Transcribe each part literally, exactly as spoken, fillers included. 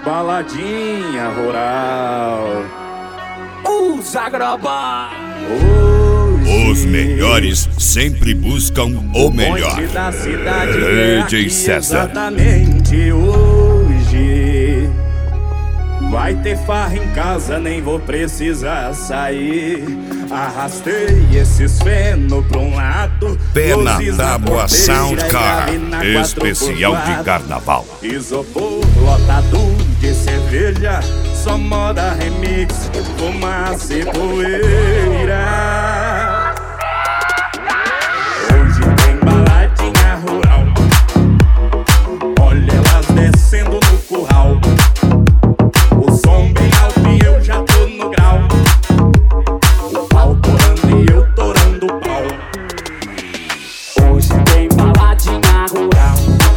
baladinha rural. Os Agroboy. Os melhores sempre buscam o melhor. Da cidade D J é César. Exatamente hoje. Vai ter farra em casa, nem vou precisar sair. Arrastei esses feno pra um lado. Pé na luzes tábua porteira Sound e Car, grave na especial quatro por de quatro. carnaval. Isopor lotado de cerveja, só moda remix, fumaça e poeira. Hoje tem baladinha rural, olha elas descendo no curral. O som bem alto e eu já tô no grau. O pau torando e eu torando o pau. Hoje tem baladinha rural,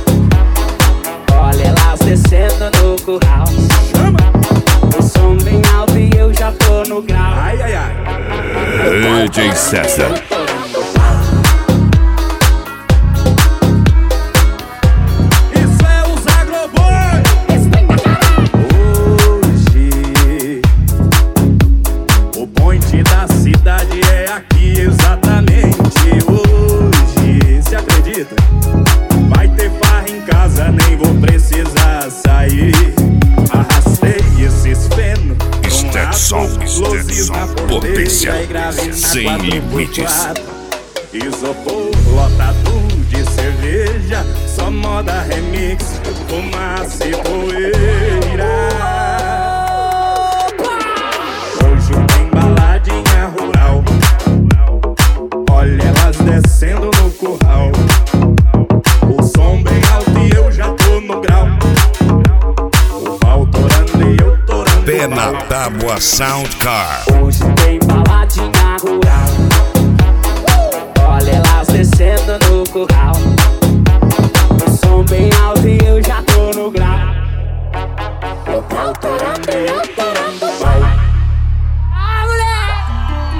olha elas descendo no curral. O som bem alto e eu já tô no grau. Ai, ai, ai. D J César. Isso é os Agroboy. Hoje o point da cidade é aqui exatamente hoje. Se acredita? Vai ter farra em casa, nem vou precisar sair. Arrastei esses feno. Stetson, Stetson, potência sem limites. Isopor lotado de cerveja, só moda remix, fumaça e poeira. Hoje tem baladinha rural, olha elas descendo no curral. O som bem alto e eu já tô no grau. O pau torando e eu torando. Pé na tábua Sound Car. Hoje tem baladinha rural, olha elas descendo no curral. O som bem alto e eu já tô no grau. O pau torando e eu torando.